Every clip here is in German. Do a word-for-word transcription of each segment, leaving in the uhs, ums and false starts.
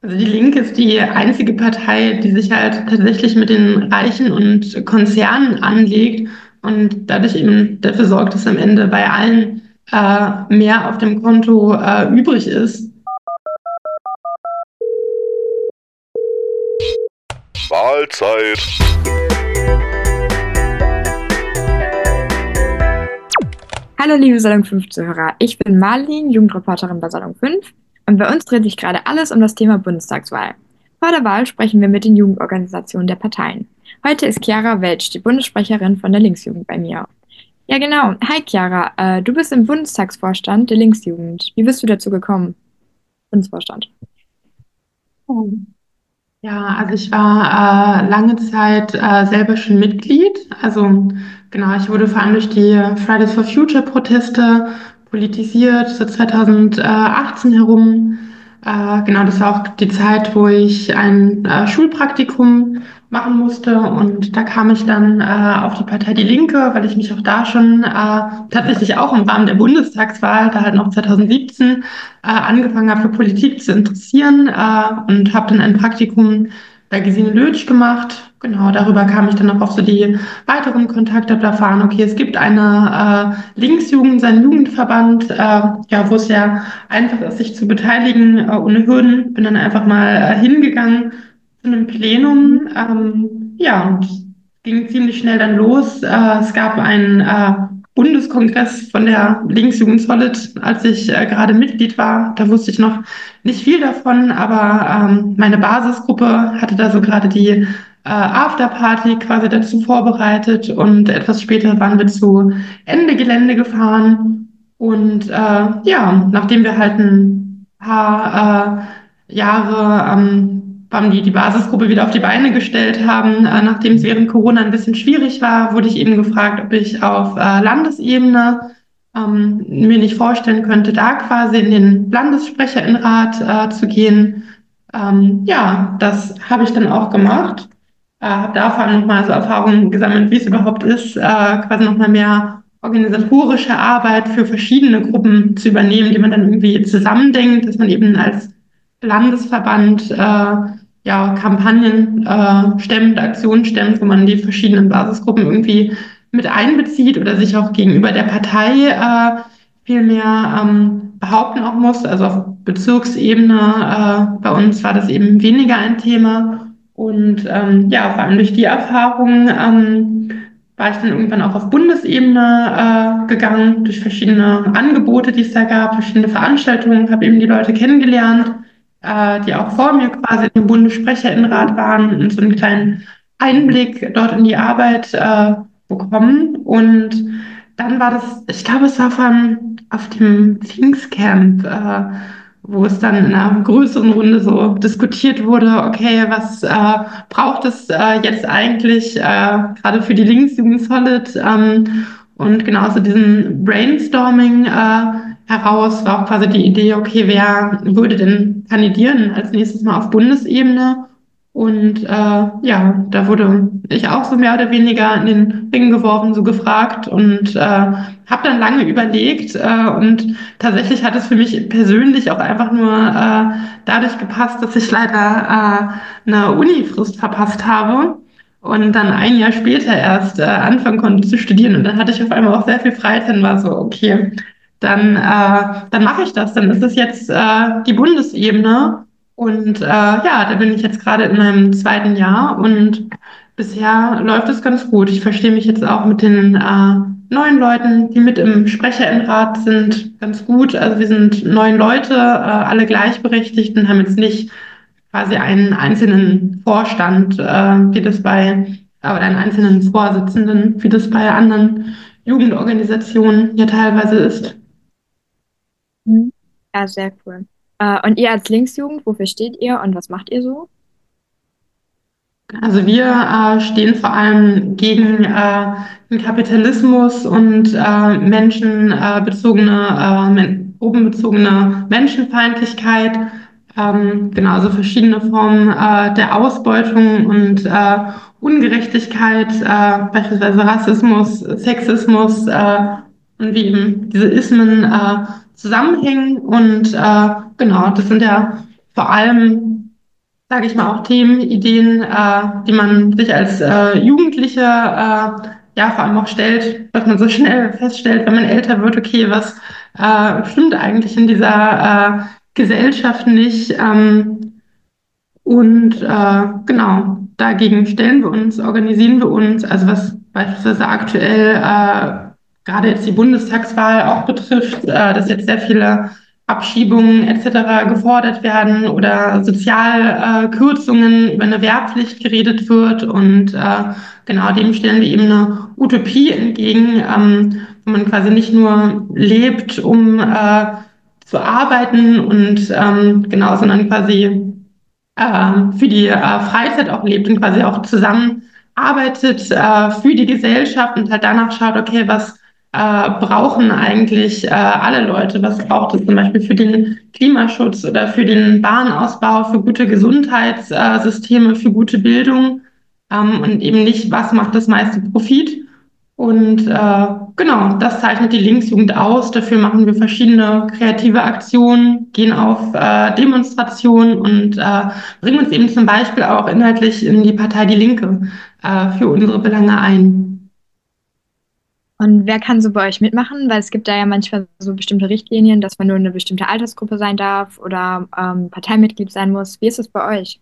Also die Linke ist die einzige Partei, die sich halt tatsächlich mit den Reichen und Konzernen anlegt und dadurch eben dafür sorgt, dass am Ende bei allen äh, mehr auf dem Konto äh, übrig ist. Mahlzeit. Hallo liebe Salon fünf Zuhörer, ich bin Marlin, Jugendreporterin bei Salon fünf und bei uns dreht sich gerade alles um das Thema Bundestagswahl. Vor der Wahl sprechen wir mit den Jugendorganisationen der Parteien. Heute ist Chiara Welsch, die Bundessprecherin von der Linksjugend bei mir. Ja genau, hi Chiara, äh, du bist im Bundestagsvorstand der Linksjugend. Wie bist du dazu gekommen? Bundesvorstand. Ja, also ich war äh, lange Zeit äh, selber schon Mitglied. Also genau, ich wurde vor allem durch die Fridays for Future Proteste politisiert, so zwanzig achtzehn herum. Äh, genau, das war auch die Zeit, wo ich ein äh, Schulpraktikum machen musste. Und da kam ich dann äh, auf die Partei Die Linke, weil ich mich auch da schon äh, tatsächlich auch im Rahmen der Bundestagswahl, da halt noch zwanzig siebzehn, äh, angefangen habe, für Politik zu interessieren äh, und habe dann ein Praktikum bei Gesine Lötsch gemacht. Genau, darüber kam ich dann auch auf so die weiteren Kontakte, habe erfahren, okay, es gibt eine äh, Linksjugend, seinen Jugendverband, äh, ja, wo es ja einfach ist, sich zu beteiligen, äh, ohne Hürden. Bin dann einfach mal äh, hingegangen zu einem Plenum. Ähm, ja, und ging ziemlich schnell dann los. Äh, es gab einen äh, Bundeskongress von der Linksjugend Solid, als ich äh, gerade Mitglied war. Da wusste ich noch nicht viel davon, aber ähm, meine Basisgruppe hatte da so gerade die äh, Afterparty quasi dazu vorbereitet und etwas später waren wir zu Ende Gelände gefahren. Und äh, ja, nachdem wir halt ein paar äh, Jahre ähm, haben die die Basisgruppe wieder auf die Beine gestellt haben. Äh, nachdem es während Corona ein bisschen schwierig war, wurde ich eben gefragt, ob ich auf äh, Landesebene ähm, mir nicht vorstellen könnte, da quasi in den Landessprecherinnenrat äh, zu gehen. Ähm, ja, das habe ich dann auch gemacht. Äh, habe da vor allem nochmal so Erfahrungen gesammelt, wie es überhaupt ist, äh, quasi nochmal mehr organisatorische Arbeit für verschiedene Gruppen zu übernehmen, die man dann irgendwie zusammendenkt, dass man eben als Landesverband äh, ja, Kampagnen äh, stemmt, Aktionen stemmt, wo man die verschiedenen Basisgruppen irgendwie mit einbezieht oder sich auch gegenüber der Partei äh, viel mehr ähm, behaupten auch muss. Also auf Bezirksebene äh, bei uns war das eben weniger ein Thema. Und ähm, ja, vor allem durch die Erfahrung ähm, war ich dann irgendwann auch auf Bundesebene äh, gegangen, durch verschiedene Angebote, die es da gab, verschiedene Veranstaltungen, habe eben die Leute kennengelernt, äh, die auch vor mir quasi im Bundessprecherinnenrat waren und so einen kleinen Einblick dort in die Arbeit äh, bekommen. Und dann war das, ich glaube, es war von auf dem Pfingstcamp, äh, wo es dann in einer größeren Runde so diskutiert wurde, okay, was äh, braucht es äh, jetzt eigentlich äh, gerade für die Linksjugend Solid? Ähm, und genauso diesen Brainstorming äh, heraus war auch quasi die Idee, okay, wer würde denn kandidieren als nächstes Mal auf Bundesebene? Und äh, ja, da wurde ich auch so mehr oder weniger in den Ring geworfen, so gefragt und äh, habe dann lange überlegt. Äh, und tatsächlich hat es für mich persönlich auch einfach nur äh, dadurch gepasst, dass ich leider äh, eine Unifrist verpasst habe und dann ein Jahr später erst äh, anfangen konnte zu studieren. Und dann hatte ich auf einmal auch sehr viel Freizeit und war so, okay, dann, äh, dann mache ich das. Dann ist es jetzt äh, die Bundesebene. Und äh, ja, da bin ich jetzt gerade in meinem zweiten Jahr und bisher läuft es ganz gut. Ich verstehe mich jetzt auch mit den äh, neuen Leuten, die mit im Sprecherinnenrat sind, ganz gut. Also wir sind neun Leute, äh, alle gleichberechtigt und haben jetzt nicht quasi einen einzelnen Vorstand, äh, wie das bei, oder einen einzelnen Vorsitzenden, wie das bei anderen Jugendorganisationen ja teilweise ist. Mhm. Ja, sehr cool. Äh, und ihr als Linksjugend, wofür steht ihr und was macht ihr so? Also wir äh, stehen vor allem gegen äh, den Kapitalismus und äh, menschenbezogene, äh, men gruppenbezogene Menschenfeindlichkeit, ähm, genau, also verschiedene Formen äh, der Ausbeutung und äh, Ungerechtigkeit, äh, beispielsweise Rassismus, Sexismus äh, und wie eben diese Ismen äh, zusammenhängen. Und äh, genau, das sind ja vor allem sage ich mal, auch Themen, Ideen, äh, die man sich als äh, Jugendliche äh, ja vor allem auch stellt, dass man so schnell feststellt, wenn man älter wird, okay, was äh, stimmt eigentlich in dieser äh, Gesellschaft nicht? Ähm, und äh, genau, dagegen stellen wir uns, organisieren wir uns. Also was beispielsweise aktuell äh, gerade jetzt die Bundestagswahl auch betrifft, äh, dass jetzt sehr viele Abschiebungen et cetera gefordert werden oder Sozialkürzungen äh, Kürzungen über eine Wehrpflicht geredet wird. Und äh, genau dem stellen wir eben eine Utopie entgegen, ähm, wo man quasi nicht nur lebt, um äh, zu arbeiten und ähm, genau, sondern quasi äh, für die äh, Freizeit auch lebt und quasi auch zusammenarbeitet äh, für die Gesellschaft und halt danach schaut, okay, was äh, brauchen eigentlich äh, alle Leute, was braucht es zum Beispiel für den Klimaschutz oder für den Bahnausbau, für gute Gesundheitssysteme, für gute Bildung ähm, und eben nicht, was macht das meiste Profit. Und äh, genau, das zeichnet die Linksjugend aus. Dafür machen wir verschiedene kreative Aktionen, gehen auf äh, Demonstrationen und äh, bringen uns eben zum Beispiel auch inhaltlich in die Partei Die Linke äh, für unsere Belange ein. Und wer kann so bei euch mitmachen? Weil es gibt da ja manchmal so bestimmte Richtlinien, dass man nur eine bestimmte Altersgruppe sein darf oder ähm, Parteimitglied sein muss. Wie ist es bei euch?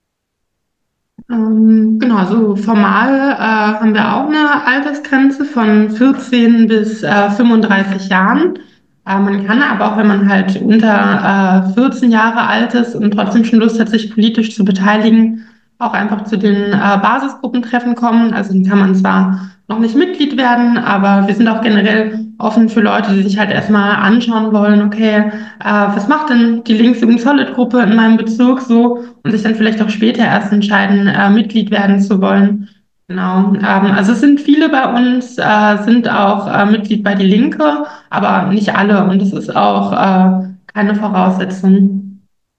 Ähm, genau, also formal äh, haben wir auch eine Altersgrenze von vierzehn bis äh, fünfunddreißig Jahren. Äh, man kann aber auch, wenn man halt unter äh, vierzehn Jahre alt ist und trotzdem schon Lust hat, sich politisch zu beteiligen, auch einfach zu den äh, Basisgruppentreffen kommen. Also dann kann man zwar noch nicht Mitglied werden, aber wir sind auch generell offen für Leute, die sich halt erstmal anschauen wollen, okay, äh, was macht denn die Linksjugend-Solid-Gruppe in meinem Bezirk so und sich dann vielleicht auch später erst entscheiden, äh, Mitglied werden zu wollen. Genau. Ähm, also es sind viele bei uns, äh, sind auch äh, Mitglied bei Die Linke, aber nicht alle und das ist auch äh, keine Voraussetzung.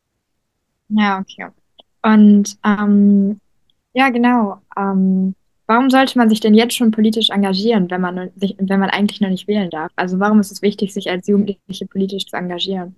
Ja, okay. Und ähm, ja, genau. Ähm, warum sollte man sich denn jetzt schon politisch engagieren, wenn man, noch- sich, wenn man eigentlich noch nicht wählen darf? Also warum ist es wichtig, sich als Jugendliche politisch zu engagieren?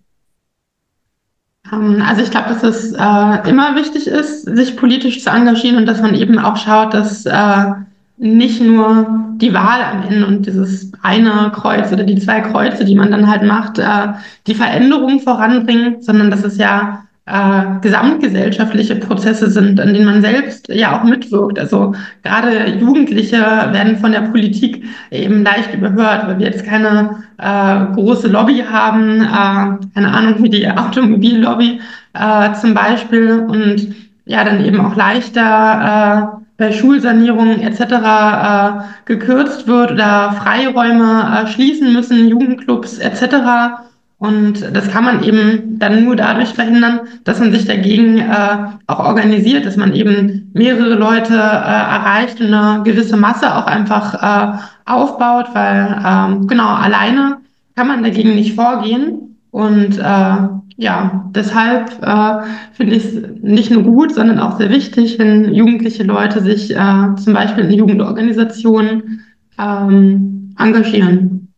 Ähm, Also ich glaube, dass es äh, immer wichtig ist, sich politisch zu engagieren und dass man eben auch schaut, dass äh, nicht nur die Wahl am Ende und dieses eine Kreuz oder die zwei Kreuze, die man dann halt macht, äh, die Veränderung voranbringen, sondern dass es ja äh, gesamtgesellschaftliche Prozesse sind, an denen man selbst ja auch mitwirkt. Also gerade Jugendliche werden von der Politik eben leicht überhört, weil wir jetzt keine äh, große Lobby haben, äh, keine Ahnung, wie die Automobillobby äh, zum Beispiel und ja, dann eben auch leichter äh, bei Schulsanierungen et cetera äh, gekürzt wird oder Freiräume äh, schließen müssen, Jugendclubs et cetera. Und das kann man eben dann nur dadurch verhindern, dass man sich dagegen äh, auch organisiert, dass man eben mehrere Leute äh, erreicht und eine gewisse Masse auch einfach äh, aufbaut, weil ähm, genau alleine kann man dagegen nicht vorgehen. Und äh, ja, deshalb äh, finde ich es nicht nur gut, sondern auch sehr wichtig, wenn jugendliche Leute sich äh, zum Beispiel in Jugendorganisationen ähm, engagieren.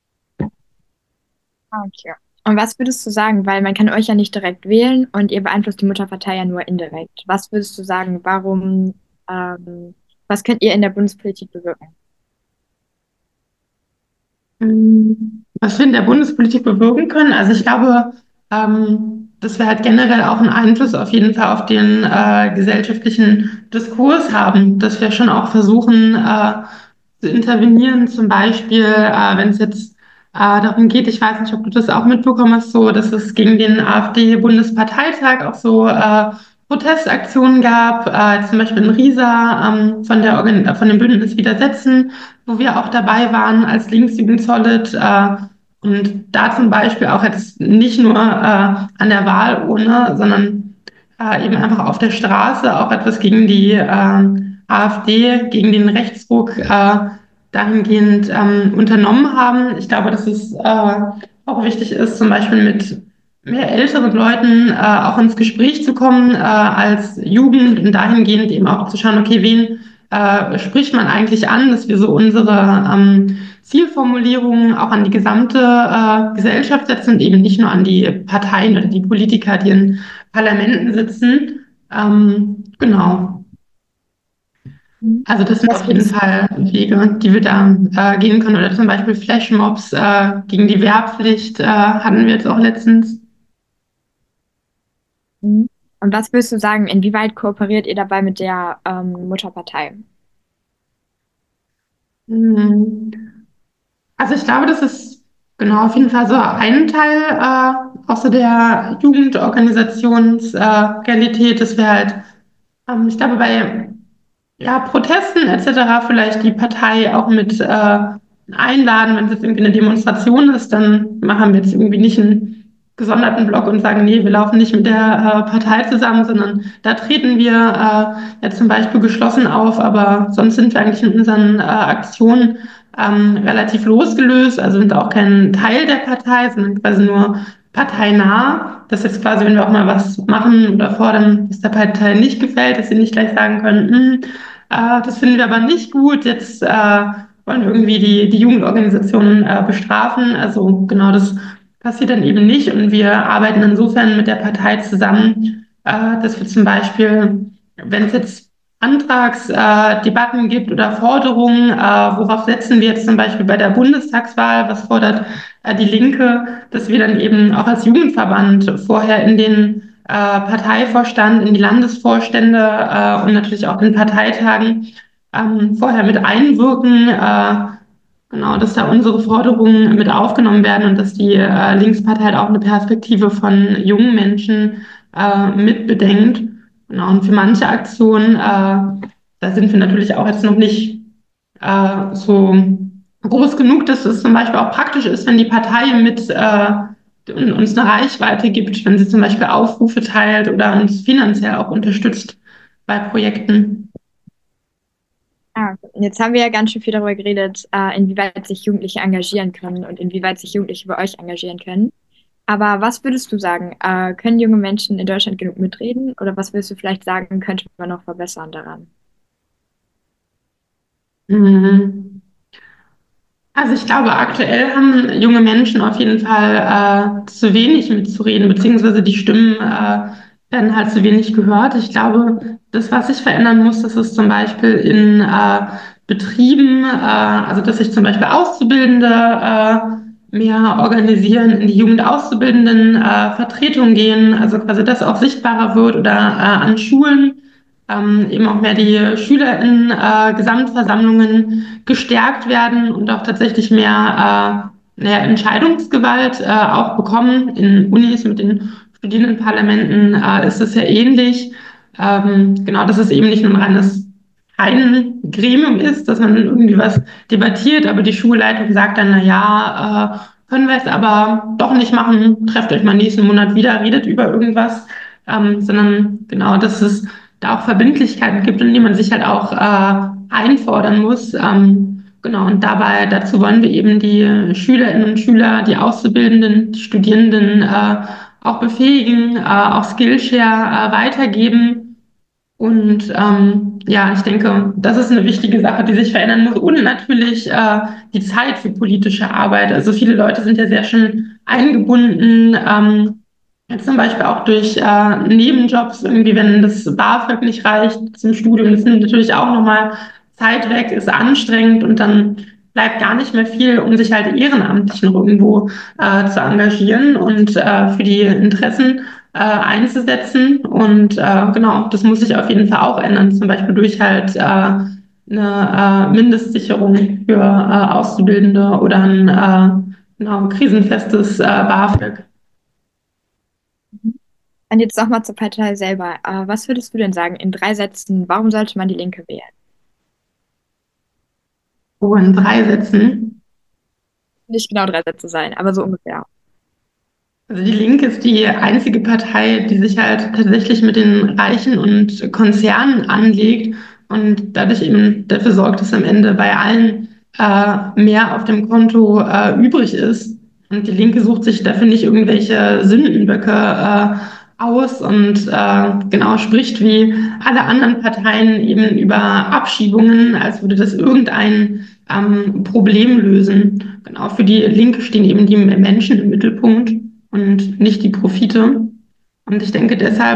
Ah, okay. Und was würdest du sagen, weil man kann euch ja nicht direkt wählen und ihr beeinflusst die Mutterpartei ja nur indirekt. Was würdest du sagen, warum, ähm, was könnt ihr in der Bundespolitik bewirken? Ähm, Was wir in der Bundespolitik bewirken können, also ich glaube, ähm, dass wir halt generell auch einen Einfluss auf jeden Fall auf den äh, gesellschaftlichen Diskurs haben, dass wir schon auch versuchen äh, zu intervenieren, zum Beispiel, äh, wenn es jetzt äh, darum geht, ich weiß nicht, ob du das auch mitbekommen hast, so, dass es gegen den AfD-Bundesparteitag auch so äh, Protestaktionen gab, äh, zum Beispiel in Riesa ähm, von der Organ von dem Bündnis Widersetzen, wo wir auch dabei waren als Linksjugend Solid. Äh, und da zum Beispiel auch jetzt nicht nur äh, an der Wahlurne, sondern äh, eben einfach auf der Straße auch etwas gegen die äh, AfD, gegen den Rechtsruck äh, dahingehend ähm, unternommen haben. Ich glaube, dass es äh, auch wichtig ist, zum Beispiel mit mehr älteren Leuten äh, auch ins Gespräch zu kommen äh, als Jugend und dahingehend eben auch zu schauen, okay, wen äh, spricht man eigentlich an, dass wir so unsere ähm, Zielformulierungen auch an die gesamte äh, Gesellschaft setzen und eben nicht nur an die Parteien oder die Politiker, die in Parlamenten sitzen. Ähm, genau. Mhm. Also das sind Was auf jeden würdest Fall Wege, die wir da äh, gehen können. Oder zum Beispiel Flashmobs äh, gegen die Wehrpflicht äh, hatten wir jetzt auch letztens. mhm. Und was würdest du sagen, inwieweit kooperiert ihr dabei mit der ähm, Mutterpartei? Hm. Also ich glaube, das ist genau auf jeden Fall so ein Teil äh, auch so der Jugendorganisationsrealität, dass wir halt, ähm, ich glaube, bei ja, Protesten et cetera vielleicht die Partei auch mit äh, einladen, wenn es jetzt irgendwie eine Demonstration ist, dann machen wir jetzt irgendwie nicht einen gesonderten Block und sagen, nee, wir laufen nicht mit der äh, Partei zusammen, sondern da treten wir äh, ja zum Beispiel geschlossen auf, aber sonst sind wir eigentlich in unseren äh, Aktionen ähm, relativ losgelöst, also sind auch kein Teil der Partei, sondern quasi nur parteinah. Das ist jetzt quasi, wenn wir auch mal was machen oder fordern, was der Partei nicht gefällt, dass sie nicht gleich sagen können, "Hm, äh, das finden wir aber nicht gut. Jetzt äh, wollen wir irgendwie die, die Jugendorganisationen äh, bestrafen." Also genau das passiert dann eben nicht. Und wir arbeiten insofern mit der Partei zusammen, äh, dass wir zum Beispiel, wenn es jetzt Antragsdebatten äh, Debatten gibt oder Forderungen, äh, worauf setzen wir jetzt zum Beispiel bei der Bundestagswahl, was fordert äh, die Linke, dass wir dann eben auch als Jugendverband vorher in den äh, Parteivorstand, in die Landesvorstände äh, und natürlich auch den Parteitagen ähm, vorher mit einwirken, äh, genau, dass da unsere Forderungen mit aufgenommen werden und dass die äh, Linkspartei halt auch eine Perspektive von jungen Menschen äh, mitbedenkt. Genau, und für manche Aktionen, äh, da sind wir natürlich auch jetzt noch nicht äh, so groß genug, dass es zum Beispiel auch praktisch ist, wenn die Partei mit äh, uns eine Reichweite gibt, wenn sie zum Beispiel Aufrufe teilt oder uns finanziell auch unterstützt bei Projekten. Ah, und jetzt haben wir ja ganz schön viel darüber geredet, äh, inwieweit sich Jugendliche engagieren können und inwieweit sich Jugendliche bei euch engagieren können. Aber was würdest du sagen? Äh, können junge Menschen in Deutschland genug mitreden? Oder was würdest du vielleicht sagen, könnte man noch verbessern daran? Mhm. Also ich glaube, aktuell haben junge Menschen auf jeden Fall äh, zu wenig mitzureden, beziehungsweise die Stimmen äh, werden halt zu wenig gehört. Ich glaube, das, was sich verändern muss, das ist zum Beispiel in äh, Betrieben, äh, also dass sich zum Beispiel Auszubildende äh, mehr organisieren, in die Jugendauszubildenden äh, Vertretung gehen, also quasi das auch sichtbarer wird oder äh, an Schulen ähm, eben auch mehr die SchülerInnen äh, Gesamtversammlungen gestärkt werden und auch tatsächlich mehr äh, naja, Entscheidungsgewalt äh, auch bekommen. In Unis mit den Studierendenparlamenten äh, ist es ja ähnlich. Ähm, genau, dass es eben nicht nur ein reines ein Gremium ist, dass man irgendwie was debattiert, aber die Schulleitung sagt dann, na ja, äh, können wir es aber doch nicht machen, trefft euch mal nächsten Monat wieder, redet über irgendwas, ähm, sondern genau, dass es da auch Verbindlichkeiten gibt und die man sich halt auch äh, einfordern muss. Ähm, genau, und dabei, dazu wollen wir eben die Schülerinnen und Schüler, die Auszubildenden, die Studierenden äh, auch befähigen, äh, auch Skillshare äh, weitergeben. Und ähm, ja, ich denke, das ist eine wichtige Sache, die sich verändern muss. Und natürlich äh, die Zeit für politische Arbeit. Also viele Leute sind ja sehr schön eingebunden, ähm, jetzt zum Beispiel auch durch äh, Nebenjobs, irgendwie, wenn das BAföG nicht reicht zum Studium. Das nimmt natürlich auch nochmal Zeit weg, ist anstrengend und dann bleibt gar nicht mehr viel, um sich halt ehrenamtlich noch irgendwo äh, zu engagieren und äh, für die Interessen äh, einzusetzen. Und äh, genau, das muss sich auf jeden Fall auch ändern, zum Beispiel durch halt äh, eine äh, Mindestsicherung für äh, Auszubildende oder ein äh, genau, krisenfestes äh, BAföG. Und jetzt nochmal zur Partei selber. Äh, was würdest du denn sagen in drei Sätzen, warum sollte man die Linke wählen? Oh, in drei Sätzen. Nicht genau drei Sätze sein, aber so ungefähr. Also die Linke ist die einzige Partei, die sich halt tatsächlich mit den Reichen und Konzernen anlegt und dadurch eben dafür sorgt, dass am Ende bei allen äh, mehr auf dem Konto äh, übrig ist. Und die Linke sucht sich dafür nicht irgendwelche Sündenböcke äh, aus und äh, genau spricht wie alle anderen Parteien eben über Abschiebungen, als würde das irgendein ähm, Problem lösen. Genau, für die Linke stehen eben die Menschen im Mittelpunkt und nicht die Profite. Und ich denke, deshalb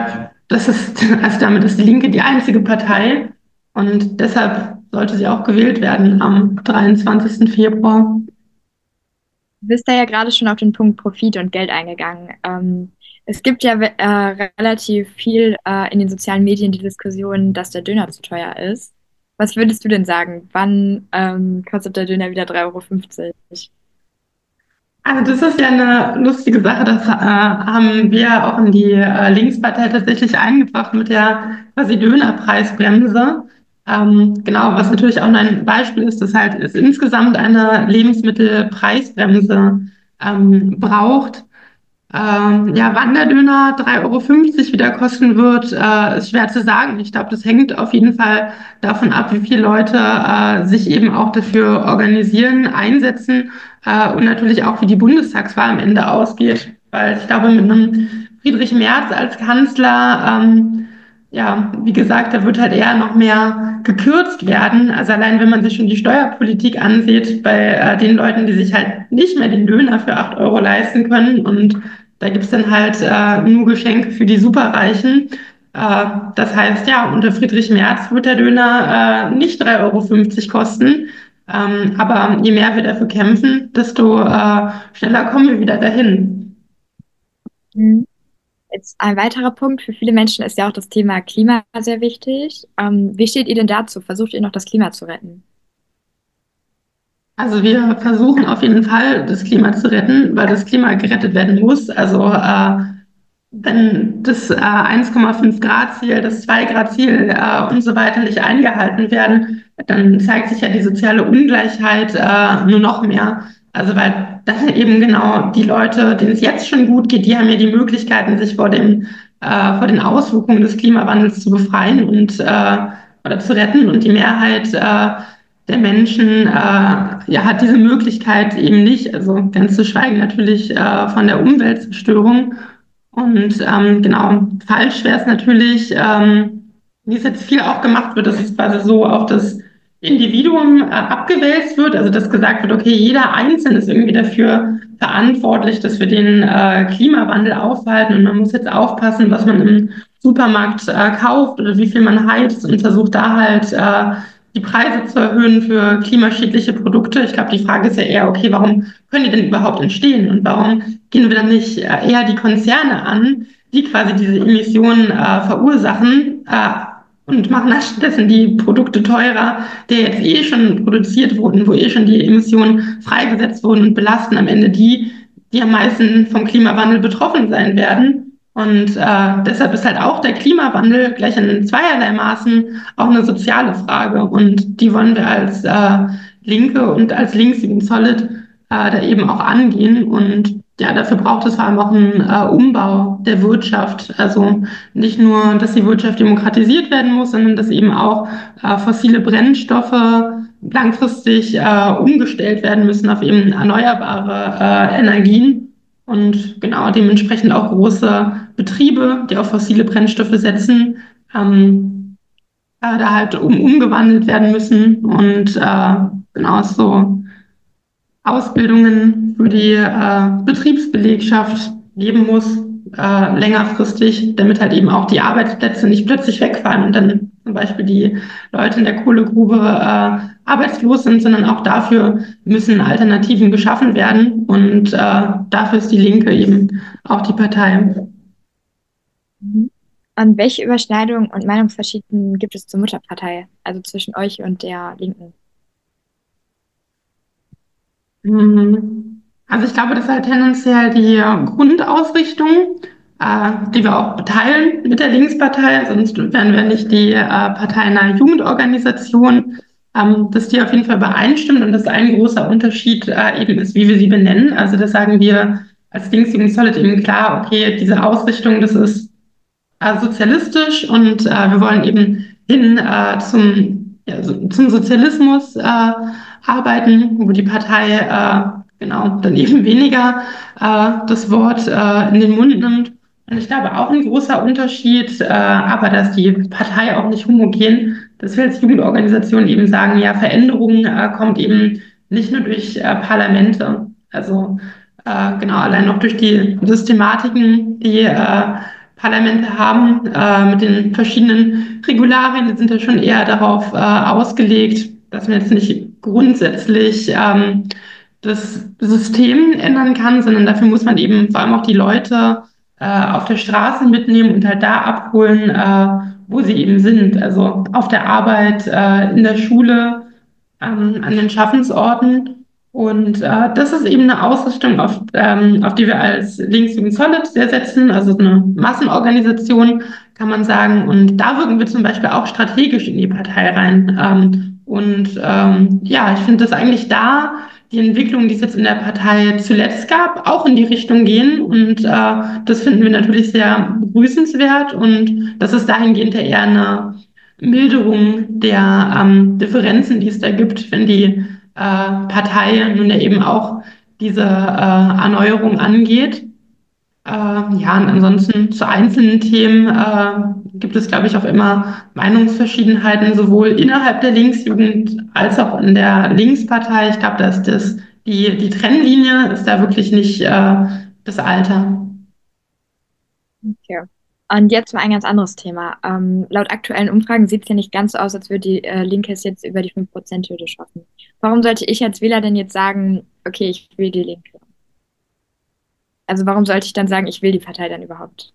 das ist, also damit ist die Linke die einzige Partei und deshalb sollte sie auch gewählt werden am dreiundzwanzigsten Februar. Du bist da ja gerade schon auf den Punkt Profit und Geld eingegangen. Ähm, es gibt ja äh, relativ viel äh, in den sozialen Medien die Diskussion, dass der Döner zu teuer ist. Was würdest du denn sagen? Wann ähm, kostet der Döner wieder drei Euro fünfzig? Also das ist ja eine lustige Sache, das äh, haben wir auch in die äh, Linkspartei tatsächlich eingebracht mit der quasi Dönerpreisbremse. Ähm, genau, was natürlich auch noch ein Beispiel ist, dass halt es insgesamt eine Lebensmittelpreisbremse ähm, braucht. Ähm, ja, wann der Döner drei Euro fünfzig wieder kosten wird, äh, ist schwer zu sagen. Ich glaube, das hängt auf jeden Fall davon ab, wie viele Leute äh, sich eben auch dafür organisieren, einsetzen äh, und natürlich auch, wie die Bundestagswahl am Ende ausgeht. Weil ich glaube, mit einem Friedrich Merz als Kanzler, ähm, ja, wie gesagt, da wird halt eher noch mehr gekürzt werden. Also allein wenn man sich schon die Steuerpolitik ansieht, bei äh, den Leuten, die sich halt nicht mehr den Döner für acht Euro leisten können und da gibt es dann halt äh, nur Geschenke für die Superreichen. Äh, das heißt, ja, unter Friedrich Merz wird der Döner äh, nicht drei Euro fünfzig kosten. Ähm, aber je mehr wir dafür kämpfen, desto äh, schneller kommen wir wieder dahin. Mhm. Jetzt ein weiterer Punkt für viele Menschen ist ja auch das Thema Klima sehr wichtig. Ähm, wie steht ihr denn dazu? Versucht ihr noch das Klima zu retten? Also wir versuchen auf jeden Fall, das Klima zu retten, weil das Klima gerettet werden muss. Also äh, wenn das äh, eins Komma fünf Grad Ziel, das zwei Grad Ziel äh, und so weiter nicht eingehalten werden, dann zeigt sich ja die soziale Ungleichheit äh, nur noch mehr. Also weil dann eben genau die Leute, denen es jetzt schon gut geht, die haben ja die Möglichkeiten, sich vor dem, äh, vor den Auswirkungen des Klimawandels zu befreien und äh, oder zu retten. Und die Mehrheit äh, der Menschen äh, ja, hat diese Möglichkeit eben nicht. Also ganz zu schweigen natürlich äh, von der Umweltzerstörung. Und ähm, genau, falsch wäre es natürlich, ähm, wie es jetzt viel auch gemacht wird, dass es quasi so auf das Individuum äh, abgewälzt wird, also dass gesagt wird, okay, jeder Einzelne ist irgendwie dafür verantwortlich, dass wir den äh, Klimawandel aufhalten und man muss jetzt aufpassen, was man im Supermarkt äh, kauft oder wie viel man heizt und versucht da halt äh, die Preise zu erhöhen für klimaschädliche Produkte. Ich glaube, die Frage ist ja eher, okay, warum können die denn überhaupt entstehen und warum gehen wir dann nicht äh, eher die Konzerne an, die quasi diese Emissionen äh, verursachen äh, und machen stattdessen die Produkte teurer, die jetzt eh schon produziert wurden, wo eh schon die Emissionen freigesetzt wurden und belasten am Ende die, die am meisten vom Klimawandel betroffen sein werden. Und äh, deshalb ist halt auch der Klimawandel gleich in zweierlei Maßen auch eine soziale Frage. Und die wollen wir als äh, Linke und als Links Linksjugend Solid äh, da eben auch angehen. Und ja, dafür braucht es vor allem auch einen äh, Umbau der Wirtschaft. Also nicht nur, dass die Wirtschaft demokratisiert werden muss, sondern dass eben auch äh, fossile Brennstoffe langfristig äh, umgestellt werden müssen auf eben erneuerbare äh, Energien. Und genau dementsprechend auch große Betriebe, die auf fossile Brennstoffe setzen, ähm, äh, da halt um, umgewandelt werden müssen. Und äh, genau so Ausbildungen für die äh, Betriebsbelegschaft geben muss, äh, längerfristig, damit halt eben auch die Arbeitsplätze nicht plötzlich wegfallen und dann zum Beispiel die Leute in der Kohlegrube äh, arbeitslos sind, sondern auch dafür müssen Alternativen geschaffen werden. Und äh, dafür ist die Linke eben auch die Partei. Mhm. Und welche Überschneidungen und Meinungsverschieden gibt es zur Mutterpartei, also zwischen euch und der Linken? Mhm. Also ich glaube, das ist halt tendenziell die äh, Grundausrichtung, äh, die wir auch teilen mit der Linkspartei, sonst wären wir nicht die äh, Partei einer Jugendorganisation, ähm, dass die auf jeden Fall übereinstimmt und dass ein großer Unterschied äh, eben ist, wie wir sie benennen. Also das sagen wir als Linksjugend Solid eben klar, okay, diese Ausrichtung, das ist äh, sozialistisch und äh, wir wollen eben hin äh, zum, ja, so, zum Sozialismus äh, arbeiten, wo die Partei äh, genau dann eben weniger äh, das Wort äh, in den Mund nimmt. Und ich glaube auch ein großer Unterschied, äh, aber dass die Partei auch nicht homogen, dass wir als Jugendorganisation eben sagen, ja, Veränderung äh, kommt eben nicht nur durch äh, Parlamente, also äh, genau allein noch durch die Systematiken, die äh, Parlamente haben, äh, mit den verschiedenen Regularien, die sind ja schon eher darauf äh, ausgelegt, dass man jetzt nicht grundsätzlich ähm, das System ändern kann, sondern dafür muss man eben vor allem auch die Leute äh, auf der Straße mitnehmen und halt da abholen, äh, wo sie eben sind. Also auf der Arbeit, äh, in der Schule, ähm, an den Schaffensorten. Und äh, das ist eben eine Ausrichtung, auf, ähm, auf die wir als Links gegen Solid sehr setzen, also eine Massenorganisation, kann man sagen. Und da wirken wir zum Beispiel auch strategisch in die Partei rein. Ähm, und ähm, ja, ich finde, dass eigentlich da die Entwicklungen, die es jetzt in der Partei zuletzt gab, auch in die Richtung gehen. Und äh, das finden wir natürlich sehr begrüßenswert. Und das ist dahingehend ja eher eine Milderung der ähm, Differenzen, die es da gibt, wenn die äh, Partei nun ja eben auch diese äh, Erneuerung angeht. Äh, ja, und ansonsten zu einzelnen Themen äh, gibt es, glaube ich, auch immer Meinungsverschiedenheiten, sowohl innerhalb der Linksjugend als auch in der Linkspartei. Ich glaube, dass das die, die Trennlinie ist da wirklich nicht äh, das Alter. Okay. Und jetzt mal ein ganz anderes Thema. Ähm, laut aktuellen Umfragen sieht es ja nicht ganz so aus, als würde die äh, Linke es jetzt über die fünf Prozent-Hürde schaffen. Warum sollte ich als Wähler denn jetzt sagen, okay, ich will die Linke? Also warum sollte ich dann sagen, ich will die Partei dann überhaupt?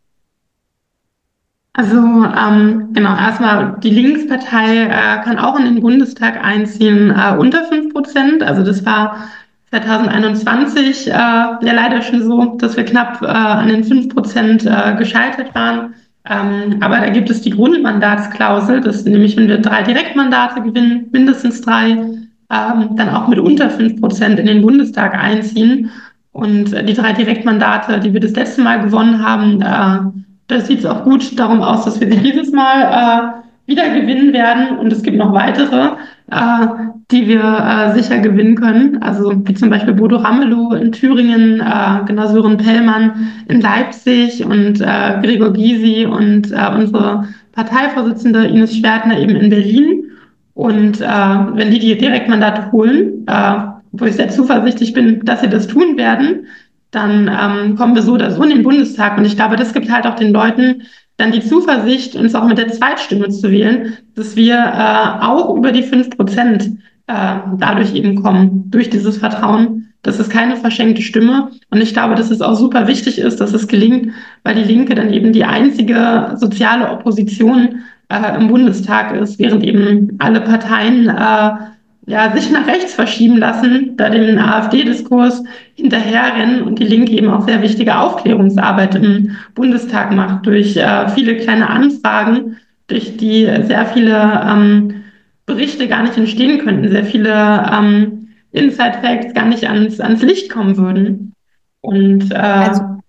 Also ähm, genau, erstmal die Linkspartei äh, kann auch in den Bundestag einziehen äh, unter fünf Prozent. Also das war zwanzig einundzwanzig äh, ja leider schon so, dass wir knapp äh, an den fünf Prozent äh, gescheitert waren. Ähm, aber da gibt es die Grundmandatsklausel, dass nämlich, wenn wir drei Direktmandate gewinnen, mindestens drei, ähm, dann auch mit unter fünf Prozent in den Bundestag einziehen. Und äh, die drei Direktmandate, die wir das letzte Mal gewonnen haben, äh, da sieht es auch gut darum aus, dass wir sie dieses Mal äh, wieder gewinnen werden. Und es gibt noch weitere, äh, die wir äh, sicher gewinnen können. Also wie zum Beispiel Bodo Ramelow in Thüringen, äh, genau Sören Pellmann in Leipzig und äh, Gregor Gysi und äh, unsere Parteivorsitzende Ines Schwertner eben in Berlin. Und äh, wenn die die Direktmandate holen, äh, wo ich sehr zuversichtlich bin, dass sie das tun werden, dann ähm, kommen wir so oder so in den Bundestag. Und ich glaube, das gibt halt auch den Leuten dann die Zuversicht, uns auch mit der Zweitstimme zu wählen, dass wir äh, auch über die fünf Prozent äh, dadurch eben kommen, durch dieses Vertrauen. Das ist keine verschenkte Stimme. Und ich glaube, dass es auch super wichtig ist, dass es gelingt, weil die Linke dann eben die einzige soziale Opposition äh, im Bundestag ist, während eben alle Parteien äh, ja, sich nach rechts verschieben lassen, da den AfD-Diskurs hinterherrennen und die Linke eben auch sehr wichtige Aufklärungsarbeit im Bundestag macht, durch äh, viele kleine Anfragen, durch die sehr viele ähm, Berichte gar nicht entstehen könnten, sehr viele ähm, Inside-Facts gar nicht ans, ans Licht kommen würden. Und äh, Also, ja.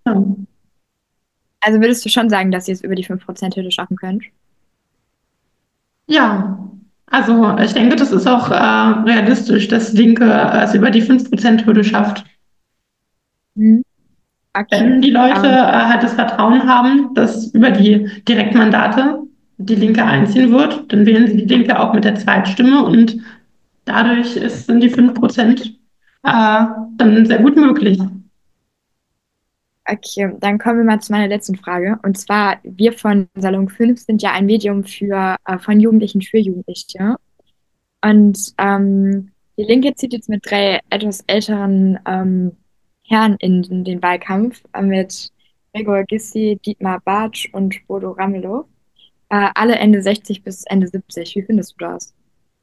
also würdest du schon sagen, dass ihr es über die fünf Prozent-Hürde schaffen könnt? Ja, also ich denke, das ist auch äh, realistisch, dass Linke äh, es über die fünf Prozent-Hürde schafft. Hm, okay. Wenn die Leute Ähm, äh, halt das Vertrauen haben, dass über die Direktmandate die Linke einziehen wird, dann wählen sie die Linke auch mit der Zweitstimme und dadurch ist, sind die fünf Prozent äh, dann sehr gut möglich. okay, dann kommen wir mal zu meiner letzten Frage. Und zwar, wir von Salon fünf sind ja ein Medium für, äh, von Jugendlichen für Jugendliche. Und ähm, die Linke zieht jetzt mit drei etwas älteren ähm, Herren in, in den Wahlkampf, äh, mit Gregor Gysi, Dietmar Bartsch und Bodo Ramelow. Äh, alle Ende sechzig bis Ende siebzig. Wie findest du das?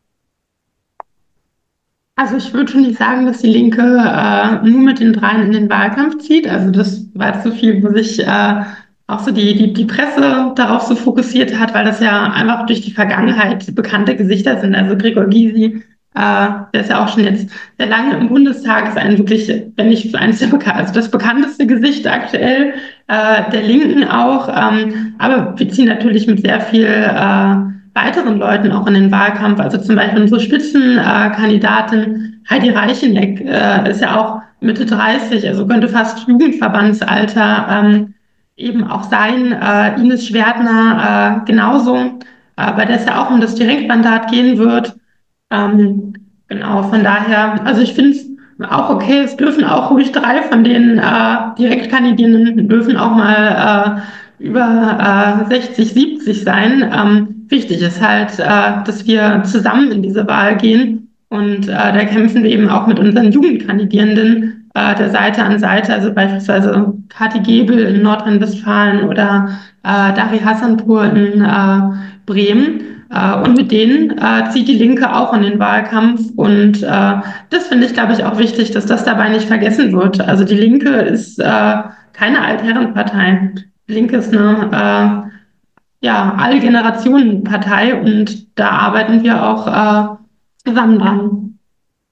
Also ich würde schon nicht sagen, dass die Linke äh, nur mit den dreien in den Wahlkampf zieht. Also das war jetzt so viel, wo sich äh, auch so die, die, die Presse darauf so fokussiert hat, weil das ja einfach durch die Vergangenheit bekannte Gesichter sind. Also Gregor Gysi, äh, der ist ja auch schon jetzt sehr lange im Bundestag, ist ein wirklich, wenn nicht eines der bekan also das bekannteste Gesicht aktuell äh, der Linken auch. Ähm, aber wir ziehen natürlich mit sehr viel äh, weiteren Leuten auch in den Wahlkampf. Also zum Beispiel unsere Spitzenkandidatin Heidi Reicheneck äh, ist ja auch Mitte dreißig, also könnte fast Jugendverbandsalter ähm, eben auch sein. Äh, Ines Schwertner äh, genauso, äh, bei der es ja auch um das Direktmandat gehen wird. Ähm, genau, von daher, also ich finde es auch okay, es dürfen auch ruhig drei von den äh, Direktkandidierenden dürfen auch mal über äh, sechzig, siebzig sein. Ähm, wichtig ist halt, äh, dass wir zusammen in diese Wahl gehen. Und äh, da kämpfen wir eben auch mit unseren Jugendkandidierenden äh, der Seite an Seite, also beispielsweise Kathi Gebel in Nordrhein-Westfalen oder äh, Dari Hassanpour in äh, Bremen. Äh, und mit denen äh, zieht die Linke auch in den Wahlkampf. Und äh, das finde ich, glaube ich, auch wichtig, dass das dabei nicht vergessen wird. Also die Linke ist äh, keine Altherrenpartei. Die Linke ist eine äh, ja, Allgenerationenpartei und da arbeiten wir auch äh, zusammen dran.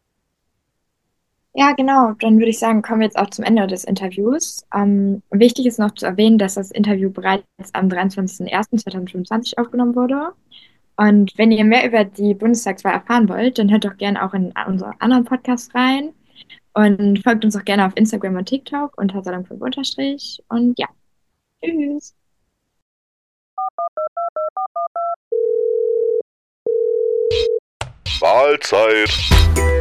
Ja, genau. Dann würde ich sagen, kommen wir jetzt auch zum Ende des Interviews. Ähm, wichtig ist noch zu erwähnen, dass das Interview bereits am dreiundzwanzigsten ersten zweitausendfünfundzwanzig aufgenommen wurde. Und wenn ihr mehr über die Bundestagswahl erfahren wollt, dann hört doch gerne auch in unsere anderen Podcasts rein und folgt uns auch gerne auf Instagram und TikTok unter Salon fünf unterstrich. Und ja, tschüss. Wahlzeit.